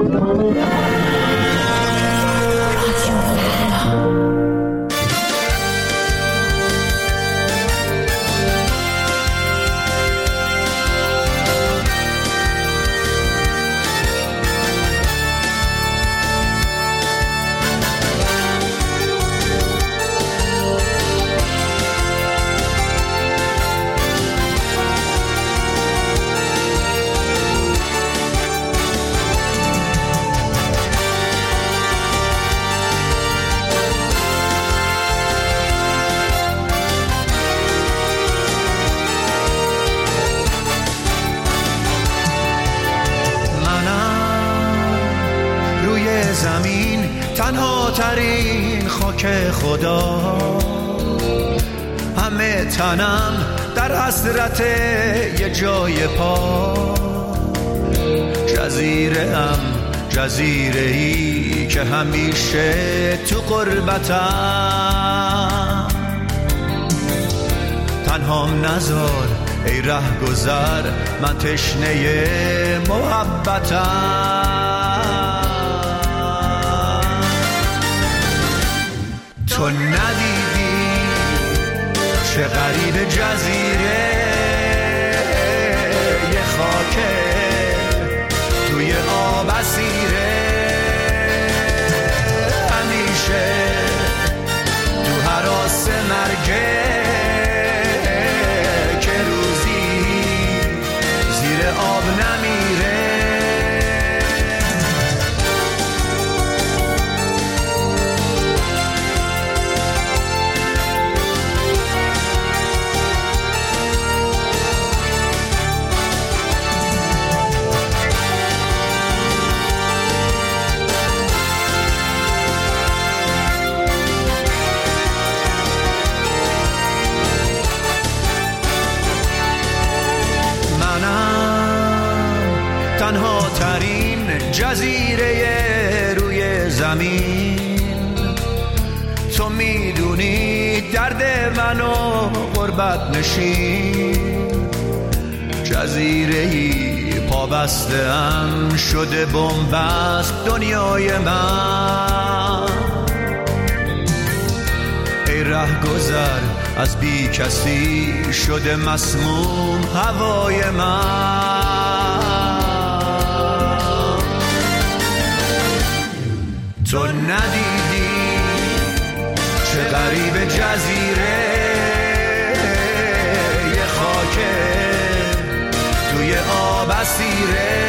زمین تنها ترین خاک خدا، همه تنم در حسرت یه جای پا. جزیره‌ای که همیشه تو غربتم. تنهام نذار ای رهگذر، من تشنه محبتم. تو ندیدی چه غریب جزیره، یه خاکه توی آب اسیره. همیشه تو هراس مرگه، که روزی زیر آب نمیره. تنها ترین جزیره روی زمین. تو میدونی درد منو غربت نشین. جزیره‌ای پابسته‌ام شده بن‌بست دنیای من. ای رهگذر از بی کسی شده مسموم هوای من. تو ندیدی چه غریب جزیره، یه خاکه توی آب اسیره.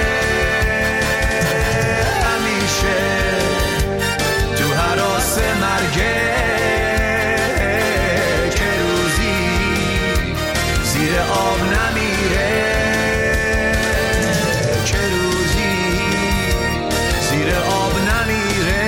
همیشه تو هراس مرگه، که روزی زیر آب نمیره. که روزی زیر آب نمیره.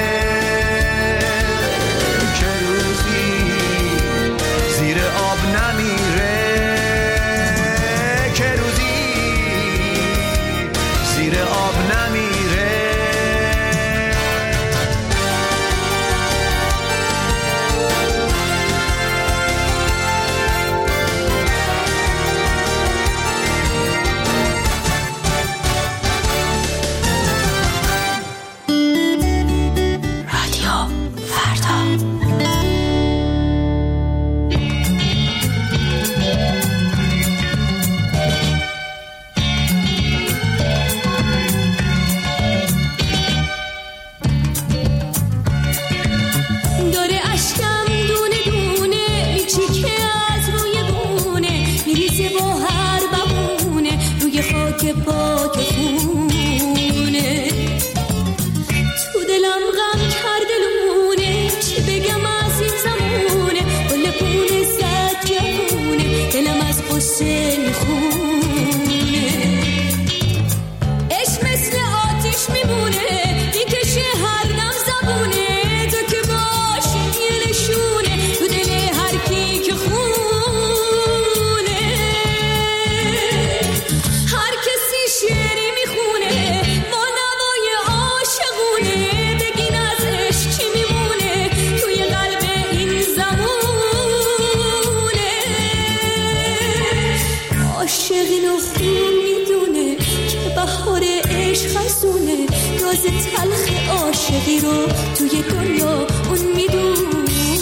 میدونه راز تلخ عاشقی رو توی دنیا اون میدونه.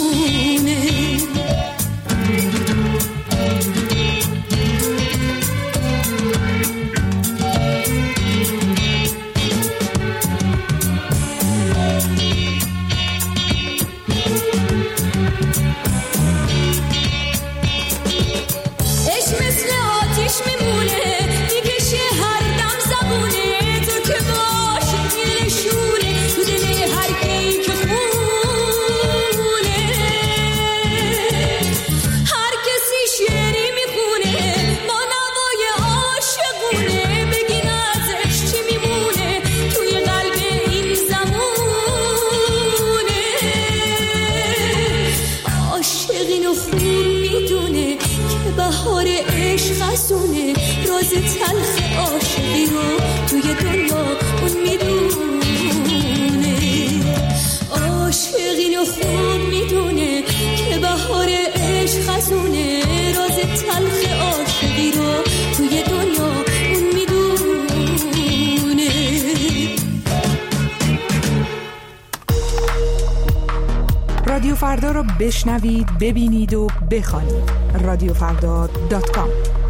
تلخ عاشقی رو توی دنیا اون میدونه. عاشقینو خوب میدونه که بهار عشق خزونه. راز تلخ عاشقی رو توی دنیا اون میدونه. رادیو فردا رو بشنوید، ببینید و بخوانید. radiofrda.com.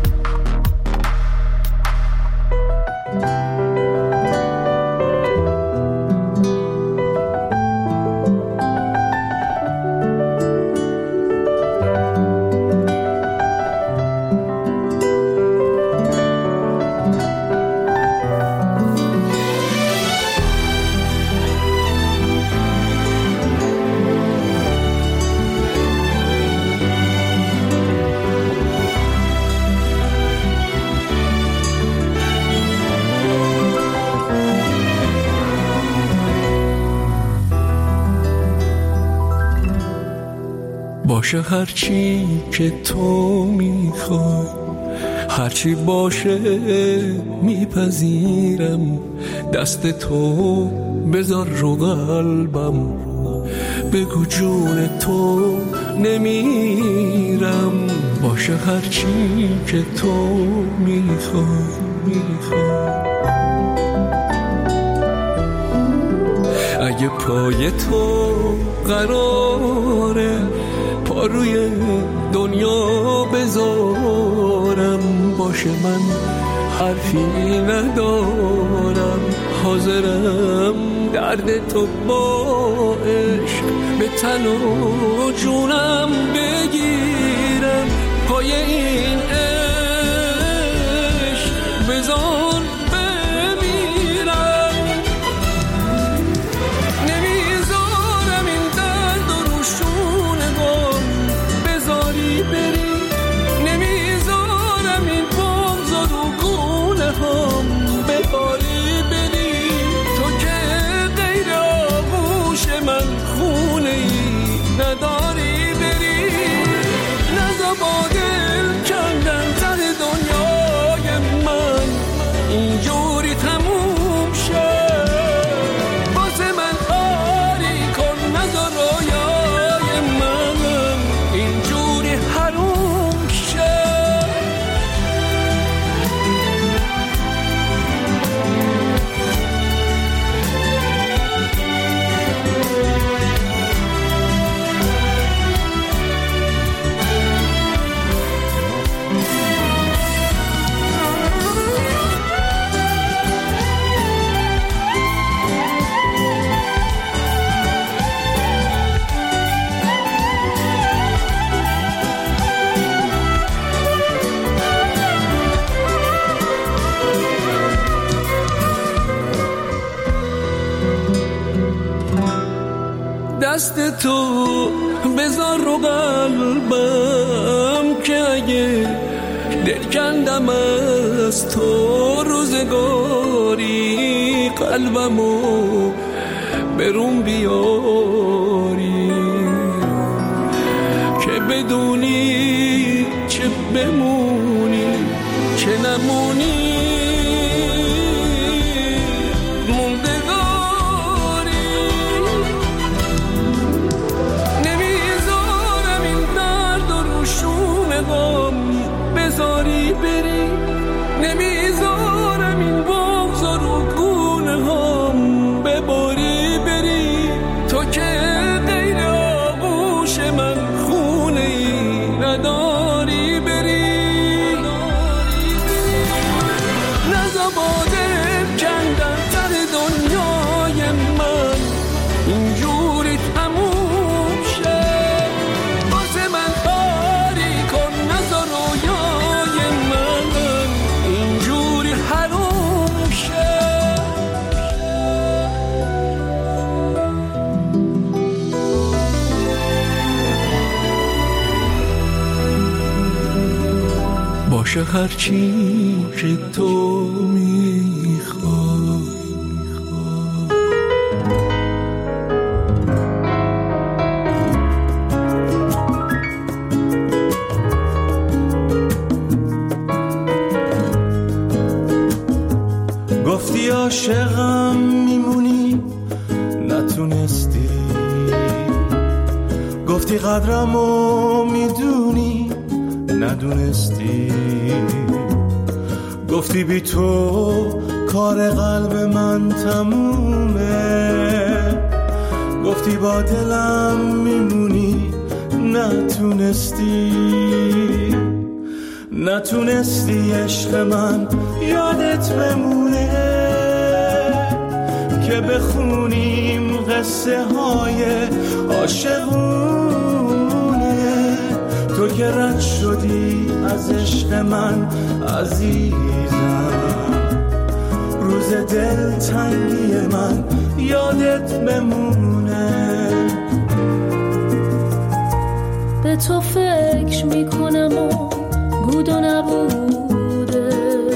باشه هرچی که تو میخوای، هرچی باشه میپذیرم. دست تو بذار رو قلبم، بگو جون تو نمیرم. باشه هرچی که تو میخوای. اگه پای تو قراره پا روی دنیا بذارم، باشه من حرفی ندارم. حاضرم درد تو با عشق به تن و جونم بگیرم. پای این عشق بذار بمیرم. نمیذارم این درد و روشون غم بذاری بری. نمیذارم این بغض و رو گونه هم بباری بری. تو که غیر آغوش من خونه ای نداری بری. نزا با دل کندن سر دنیای من اینجوری تموم شد. واسه من آری کن نزا رویای منم اینجوری حروم شد. دست تو بذار رو قلبم که اگه دل کندم از تو روزگاری قلبمو برون بیاری. که بدونی چه بمونی چه نمونی بذاری بری. نمیذارم این بغض رو گونه ها باشه هرچی که تو میخوای. گفتی عاشقم میمونی نتونستی، گفتی قدرمو میدونی ندونستی، گفتی بی تو کار قلب من تمومه، گفتی با دلم میمونی نتونستی عشق من یادت بمونه که بخونیم قصه های عاشقونه. تو که رد شدی از عشق من عزیزم، روز دلتنگی من یادت بمونه. به تو فکر میکنم و بود و نبوده،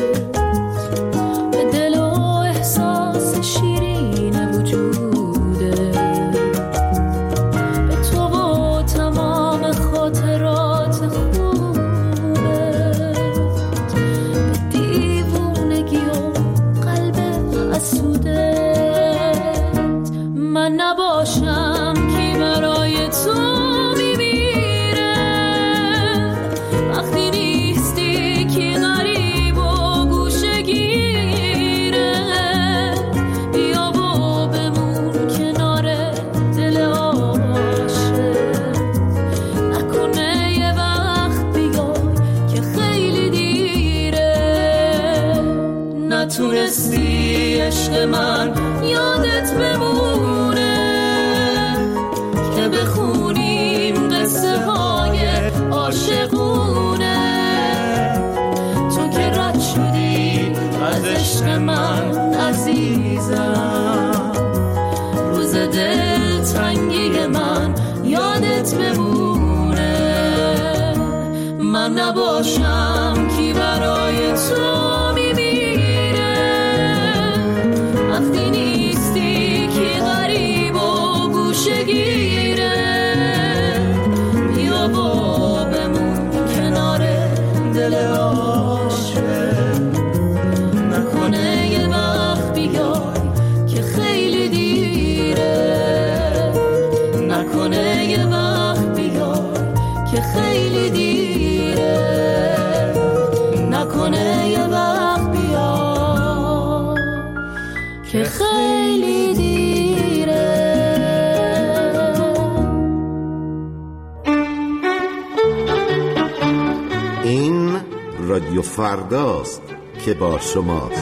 به دل و احساس شیرین وجوده، به تو و تمام خاطرات خوبه، به دیوونگی و قلب حسوده. من نباشم کی برای تو نتونستی عشق من یادت بمونه که بخونیم قصه های عاشقونه. تو که رد شدی از عشق من عزیزم، روز دل تنگی من یادت بمونه. من نباشم کی برای تو وقتی نیستی که غریب و گوشه‌گیره، بیا با بمون کنار دل عاشق، نکنه یه وقت بیای که خیلی دیره، نکنه یه وقت بیای که خیلی دیره، نکنه یه وقت بیای که خیلی دیره. این رادیو فرداست که با شماست.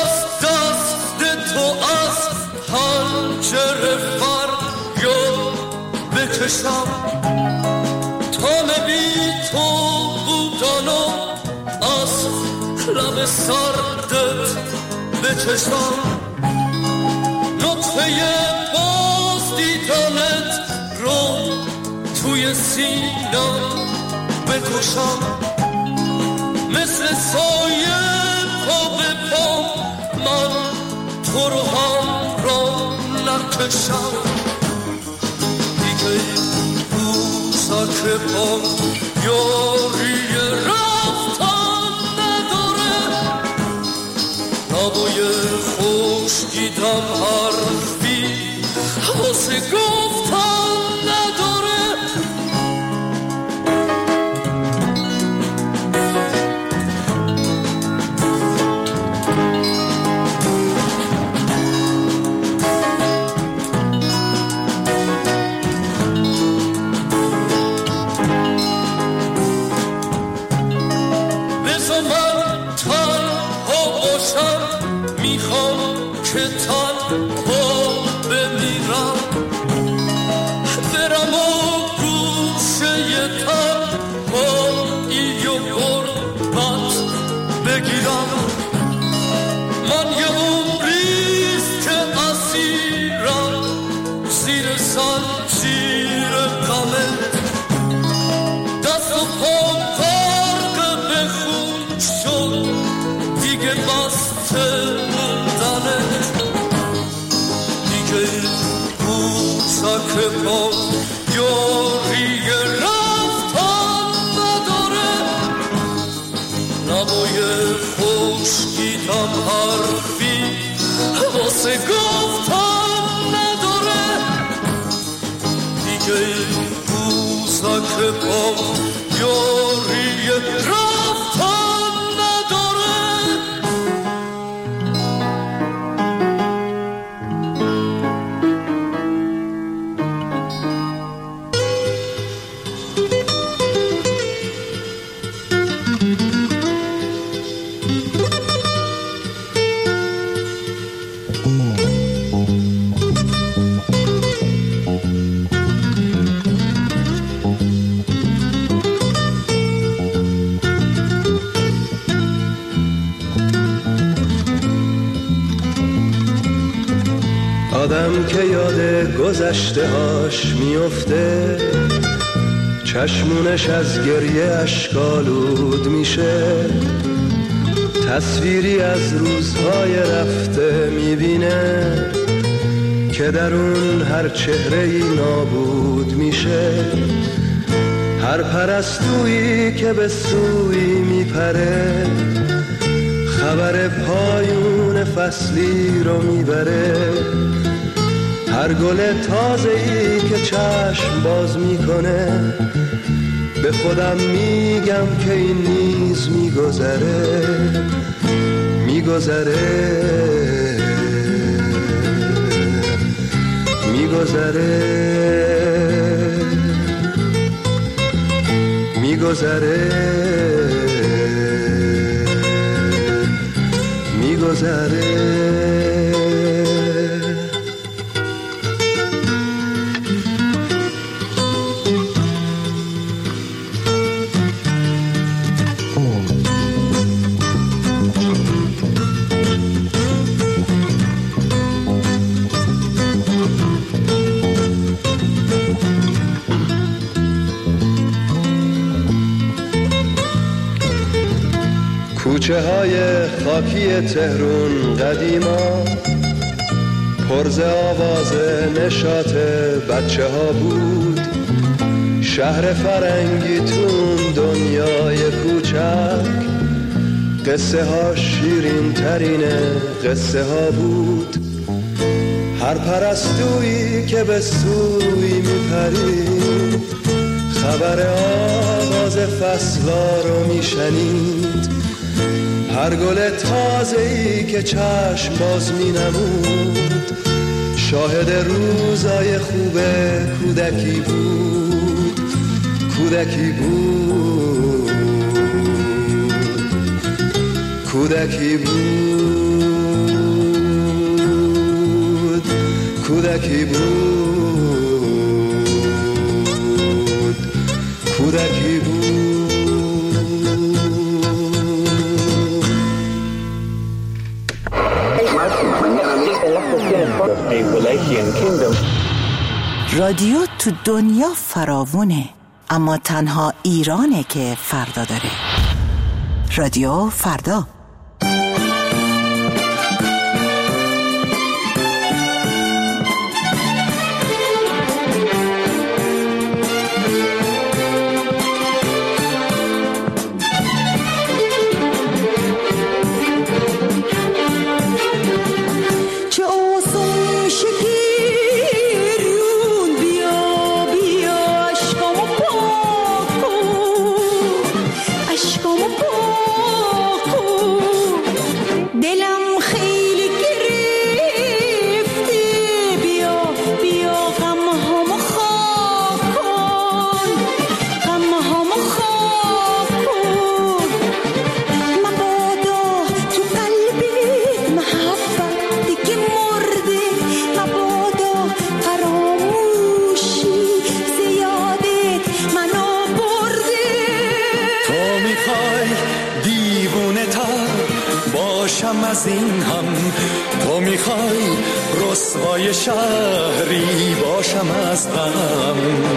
تو از پنجره فریاد چشم طالبی تو بودن و از لب سردت به چشم نطفه باز دیدنت رو توی سینم بکشم مثل سایه پا به پا من تو رو هم را نکشم دیگه روزک پا یاری رفتن نداره نبای خوشگیدم حرفی واسه گفتن نداره آدم که یاد گذشته هاش میفته چشمونش از گریه اشکالود میشه تصویری از روزهای رفته میبینه که در اون هر چهره‌ای نابود میشه هر پرستویی که به سوی میپره خبر پایون فصلی رو میبره هر گل تازه‌ای که چشم باز میکنه به خودم میگم که این نیز میگذره میگذره میگذره میگذره میگذره کوچه های خاکی تهرون قدیما پرز آواز نشاط بچه ها بود شهر فرنگی تون دنیای کوچک قصه ها شیرین ترین قصه ها بود هر پرستویی که به سوی میپرید خبر آواز فصلا رو میشنید هر گل تازه‌ای که چشم باز می‌نمود شاهد روزای خوب کودکی بود کودکی بود کودکی بود کودکی بود رادیو تو دنیا فراوونه، اما تنها ایرانه که فردا داره. رادیو فردا. از این هم تو میخوای رسوای شهری باشم از غم،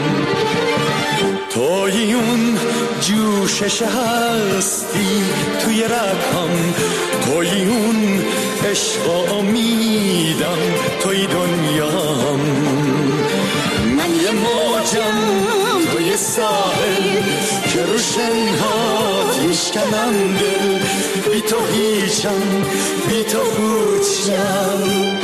توی اون جوشش هستی توی رگم، توی اون عشق و امیدم، توی دنیام. من یه موجم توی ساحل که رو شنهات میشکنم دل، بی تو هیچم بی تو پوچم.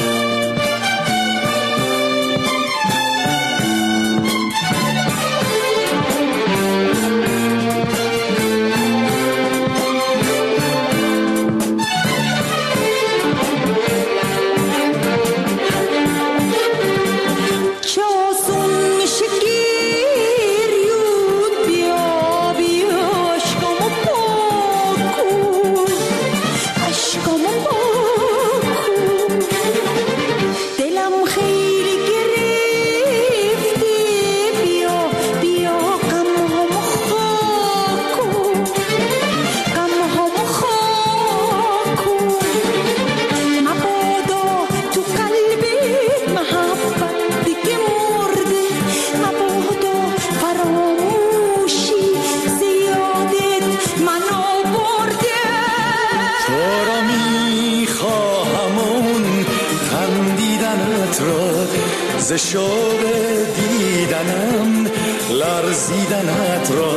ز شوق دیدنم لرزیدنت را،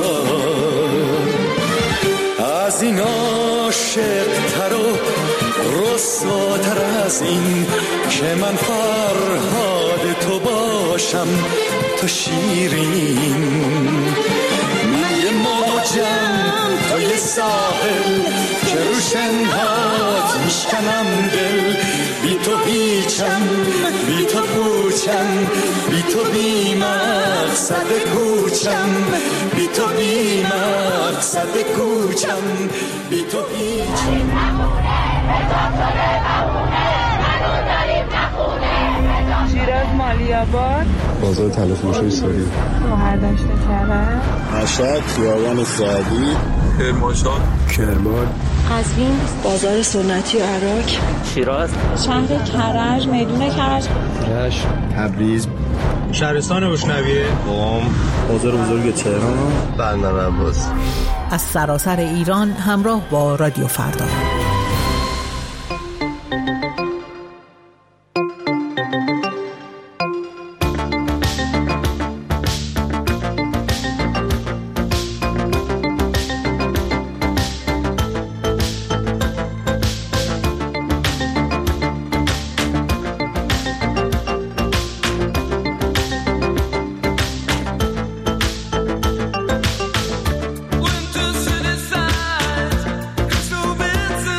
از این عاشق تر و رسواتر از این که من فرهاد تو باشم تو شیرین. من یه موجم توی ساحل که رو شنهات میشکنم دل، بی تو هیچم بی تو پوچم، بی تو بی مقصد کوچم، بی تو بی مقصد کوچم، بی تو هیچم. شیراز مالی‌آباد، بازار تلفروشی ساری، مهردشت کرد، مشهد خیابان سعدی، کرمانشاه، کرمان، قزوین، بازار سنتی عراق، شیراز، شهر کرج، میدون کرج، رشت، تبریز، شهرستان اشنویه، قم، بازار بزرگ تهران، بندر عباس. از سراسر ایران همراه با رادیو فردا. Went to city side, so busy.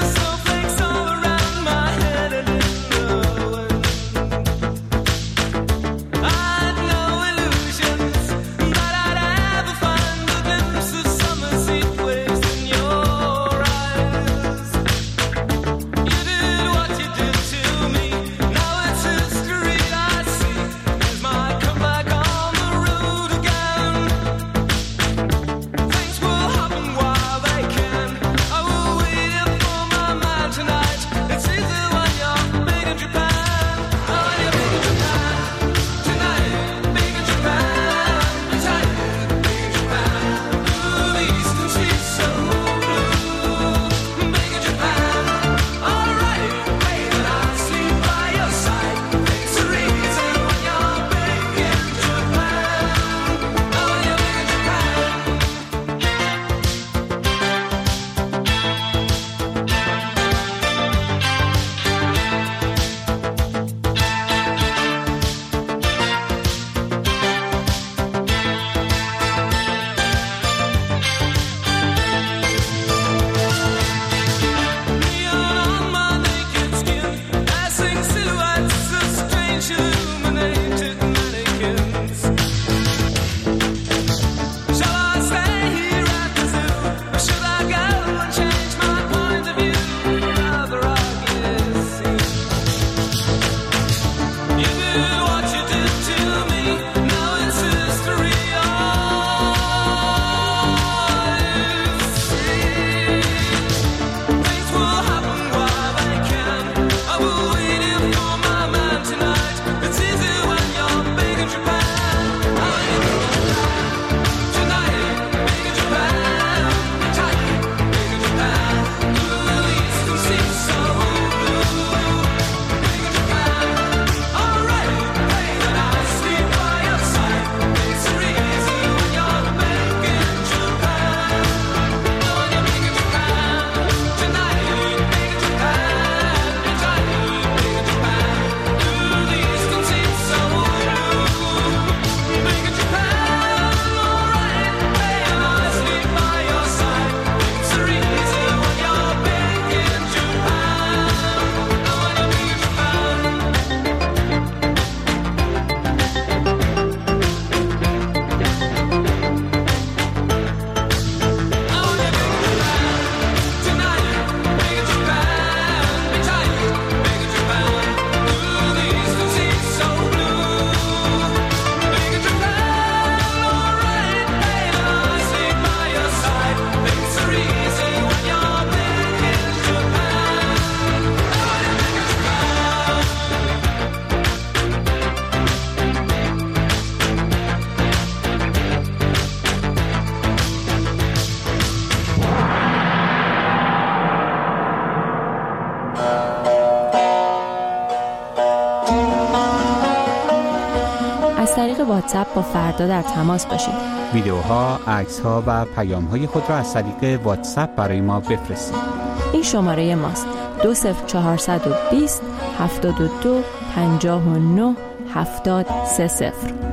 طریق واتساپ با فردا در تماس باشید. ویدیوها، عکس‌ها و پیام‌های خود را از طریق واتساپ برای ما بفرستید. این شماره ماست: 20420 72 59 7030.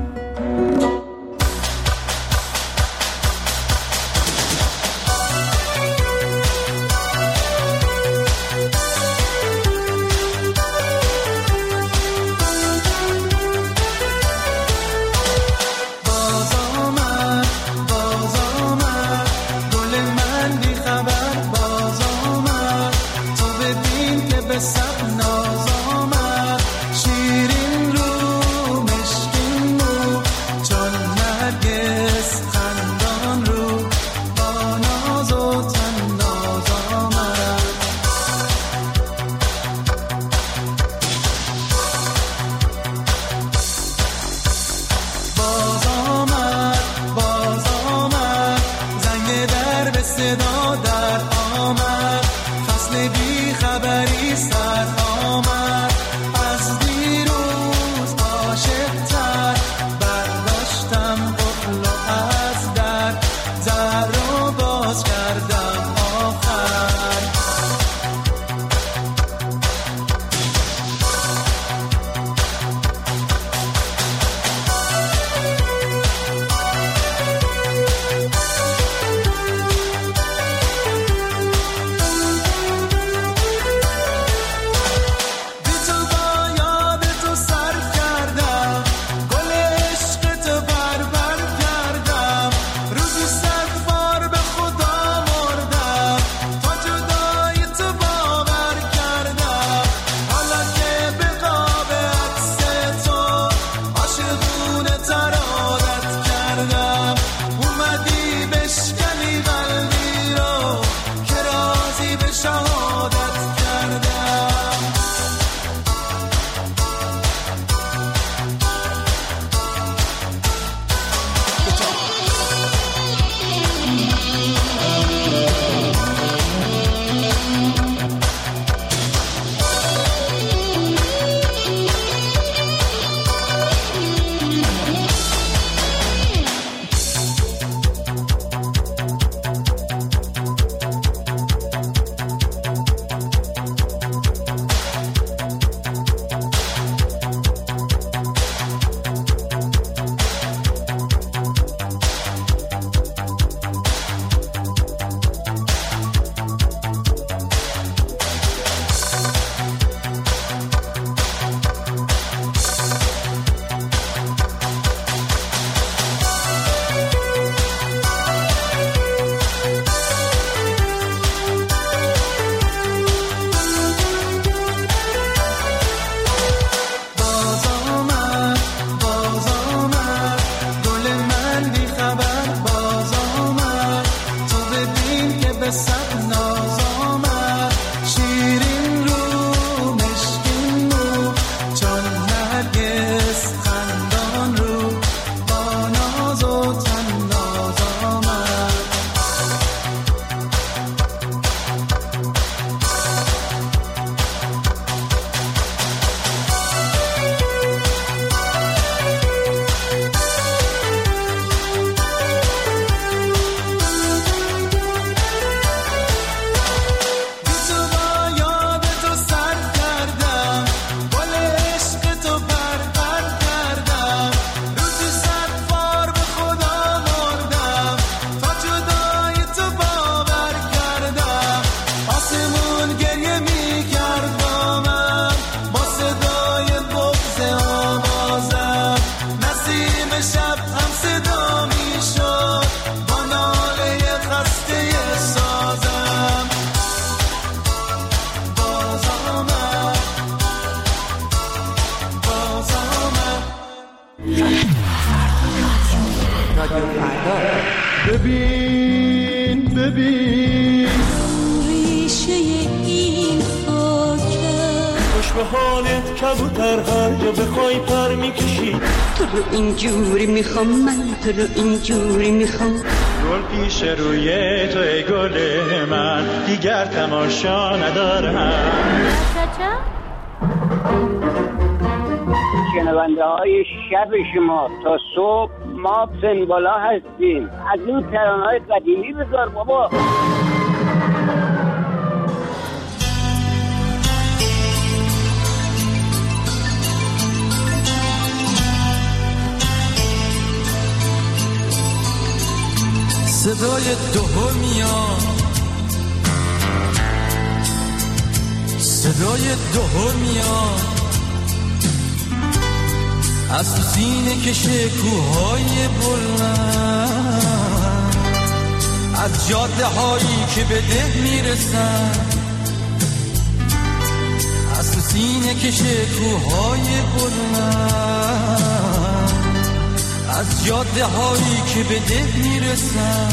ببین ریشه این خاکه خوش به حالت کبوتر هر جا بخوای پر میکشی تو رو اینجوری میخوام من تو رو اینجوری میخوام گل پیش روی تو ای گل من دیگر تماشا ندارم شنونده های شب شما تا صبح ما سنبالا هستیم. از این ترانه‌های قدیمی بذار بابا. صدای دهل میاد، صدای دهل میاد از تو سینه کشه کوههای بلند، از جاده هایی که به ده میرسن، از تو سینه کشه کوههای بلند، از جاده هایی که به ده میرسن.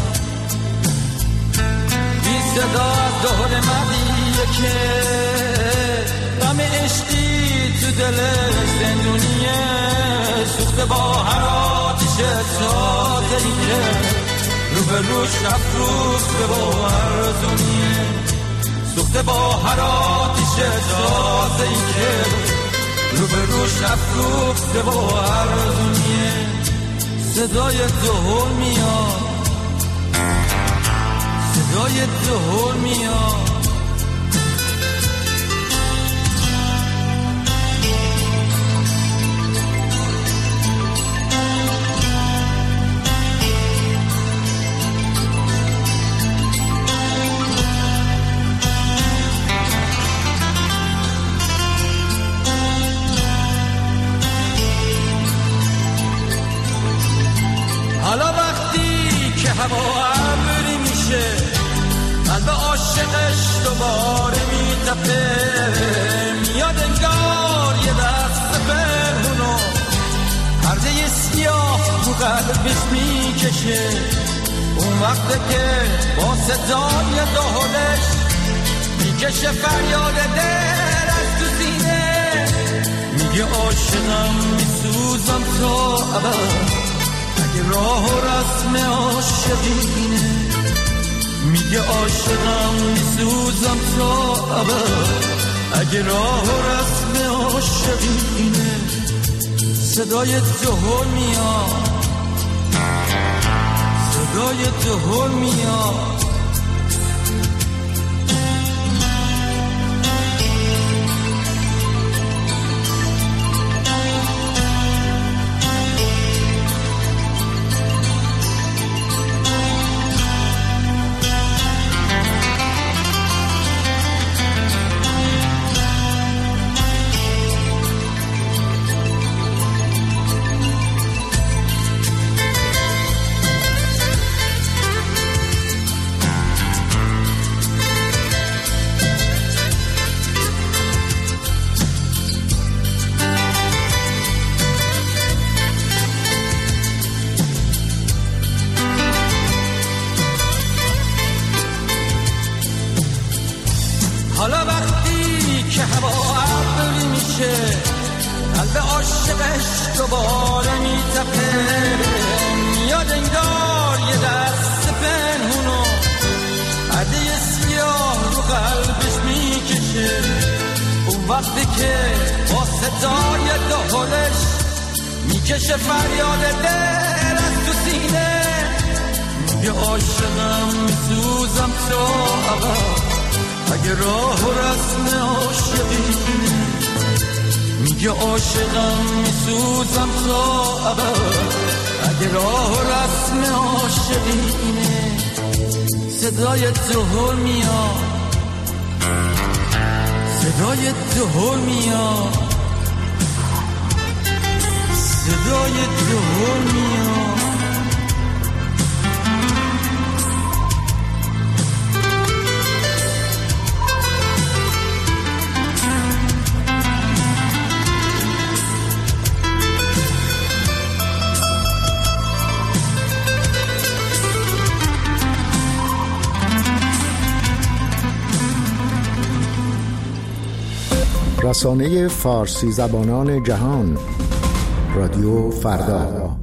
بی صدا از دهل مردیه که غم عشقی تو دلش زندونیه، سوخته با هر آتش تازه‌ای که رو به روش افروخته با ارزونیه، سوخته با هر آتش تازه‌ای که رو به روش افروخته با ارزونیه. صدای دهل میاد، صدای دهل میاد. حالا وقتی که هوا ابری میشه، قلب عاشقش دوباره میتپه، میاد انگار یه دست پنهونو پرده سیاه رو قلبش میکشه. اون وقته که با صدای دهلش میکشه فریاد دل از تو سینه، میگه عاشقم میسوزم تا ابد اگه راه و رسم عاشقینه، میگه عاشقم میسوزم تا ابد اگه راه و رسم عاشقینه. صدای دهل میاد، صدای دهل میاد. حالا وقتی که هوا ابری میشه، قلب عاشقش دوباره میتپه، میاد انگار یه دست پنهونو پرده سیاه رو قلبش میکشه. اون وقتی که با صدای دهلش میکشه فریاد دل از تو سینه، میگه عاشقم میسوزم تا ابد اگه راه و رسم عاشقینه، میگه عاشقم میسوزم تا ابد اگه راه و رسم عاشقینه. صدای دهل میاد، صدای دهل میاد، صدای دهل میاد. رسانه فارسی زبانان جهان، رادیو فردا.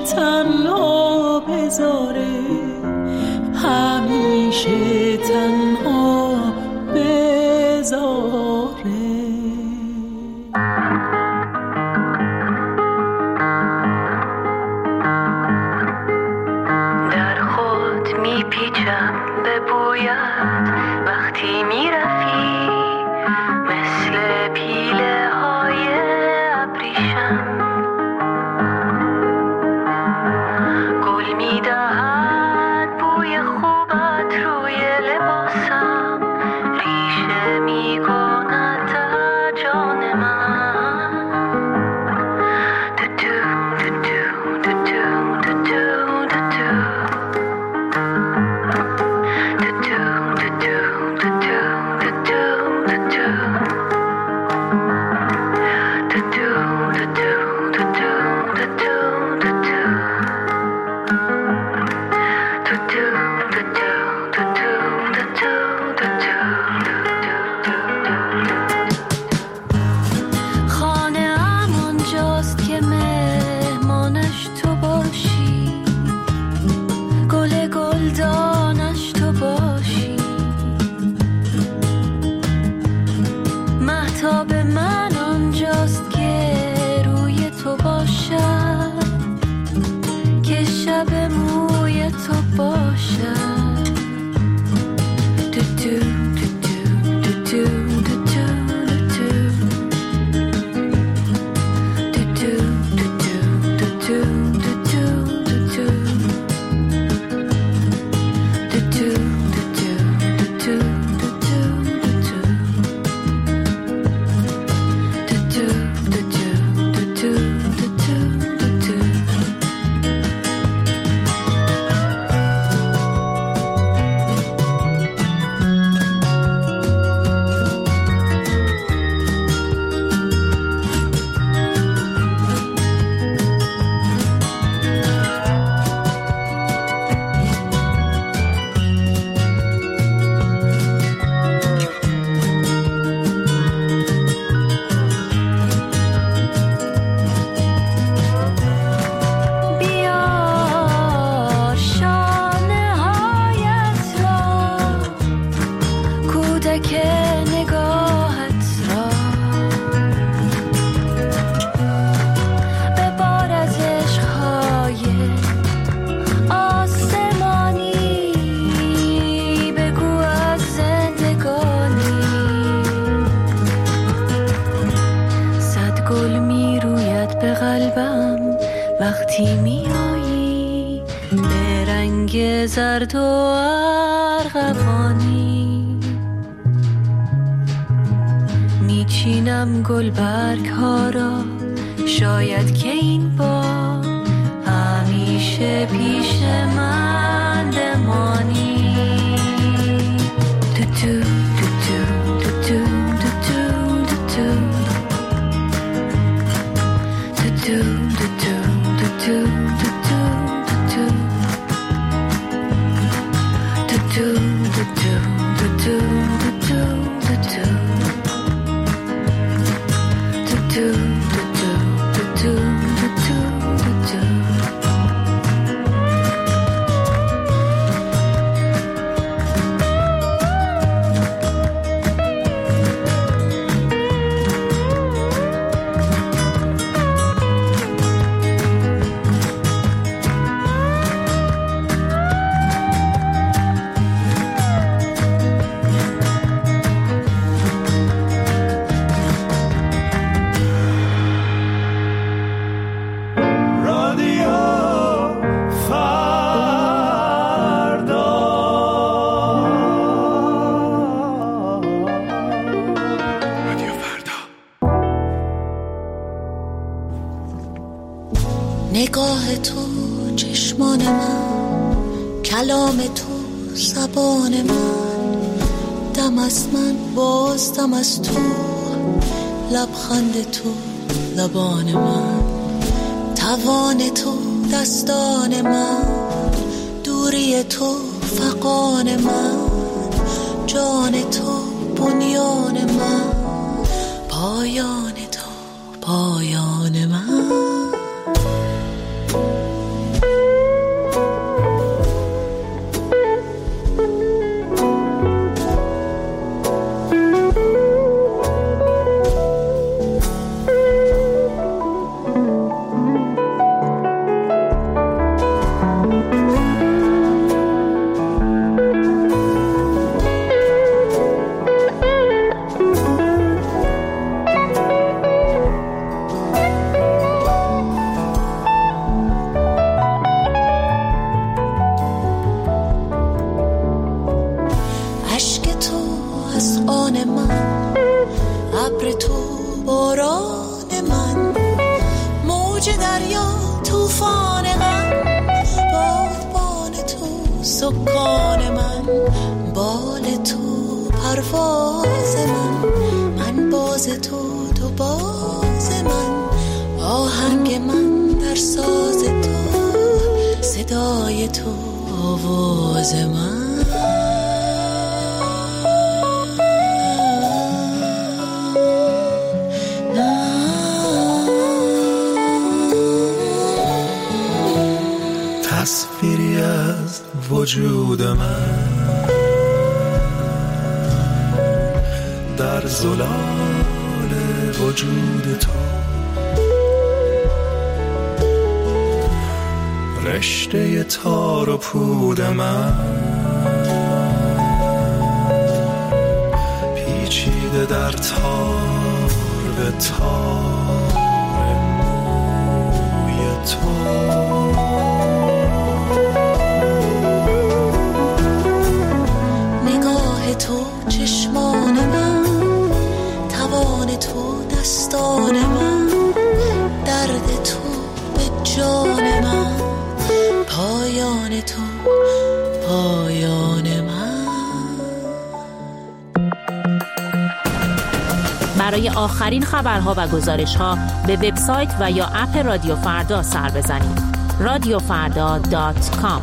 تنها بذاره، همیشه تنها بذاره. در خود میپیچم به بویت وقتی میرفی، مثل پیله های ابریشم گل میدهد بوی خوبت روی لباسم، ریشه میکند در جان من. وقتی میایی به رنگ زرد و ارغوانی، میچینم گلبرگ ها را، شاید که این بار همیشه پیش من بمانی. نگاه تو چشمان من، کلام تو زبان من، دم از من باز دم از تو، لبخند تو لبان من، توان تو دستان من، دوری تو فغان من، جان تو بنیان من، پایان تو پایان من. جان من، ابر تو باران من، موج دریا طوفان غم، بادبان تو سکان من، بال تو پرواز من، من باز تو تو باز من، آهنگ من در ساز تو، صدای تو آواز من. تصویری از وجود من در زلال وجود تو، رشته تار و پود من پیچیده در تار به تار موی تو. تو چشمان من، توان تو دستان من، درد تو به جان من، پایان تو پایان من. برای آخرین خبرها و گزارشها به وبسایت و یا اپ رادیو فردا سر بزنید. radiofrda.com.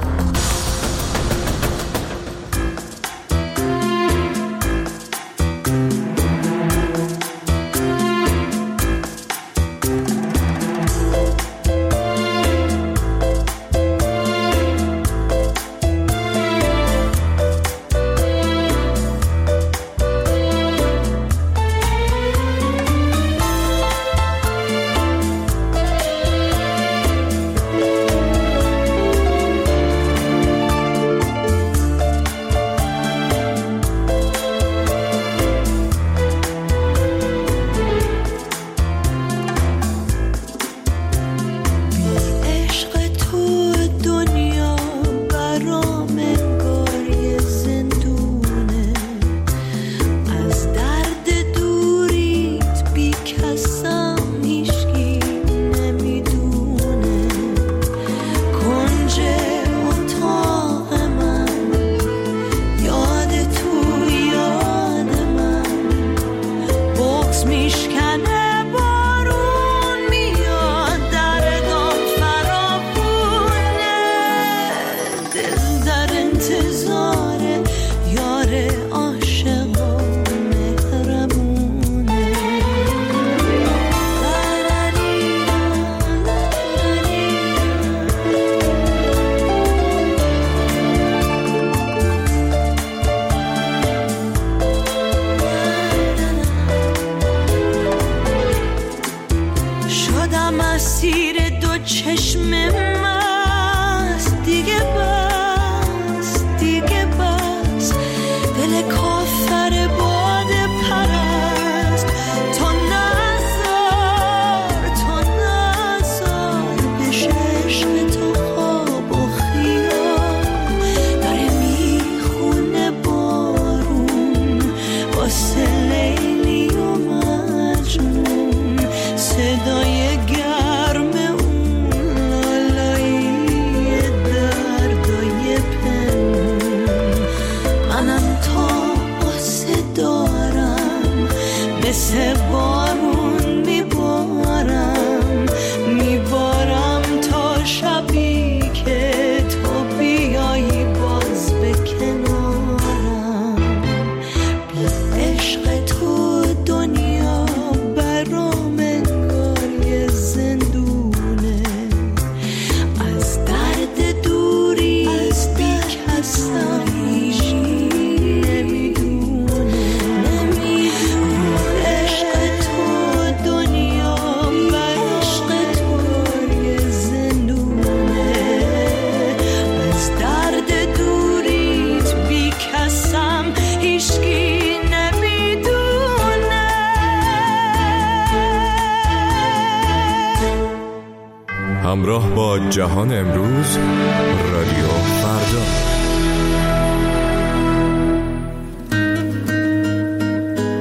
همراه با جهان امروز، رادیو فردا.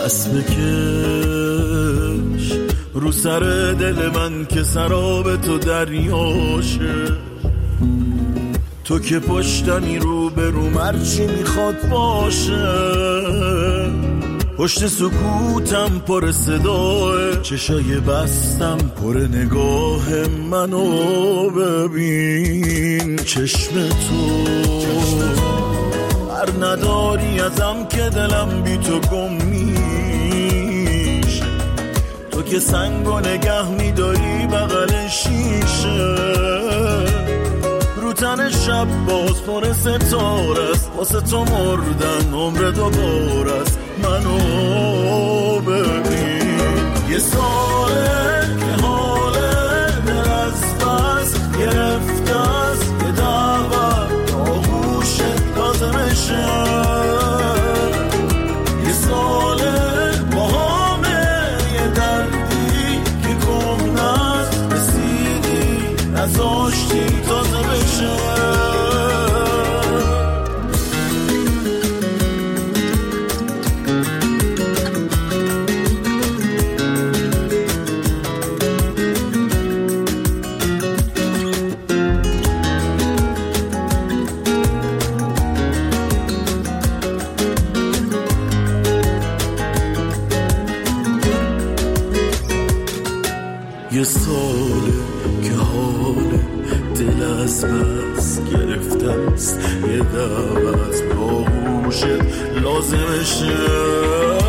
دست بکش رو سر دل من که سراب تو دریاشه، تو که پشتمی رو به رو مرچی میخواد باشه، پشت سکوتم پر صداه، چشای بستم پر نگاه منو ببین، چشم تو هر نداری ازم که دلم بی تو گم میشه، تو که سنگو نگه میداری بغل شیشه، رو تن شب باز پر ستاره است، واسه تو مردن عمر دوباره است، منو ببین. یه ساله که حاله دل از بس گرفته است، یه دعوت آغوشت لازمشه، یه ساله با همه یه دردی که گم نست رسیدی نزاشتی تازه بشه. یه ساله که حال دل از بس گرفته است، یه دعوت با گوشت لازمشه.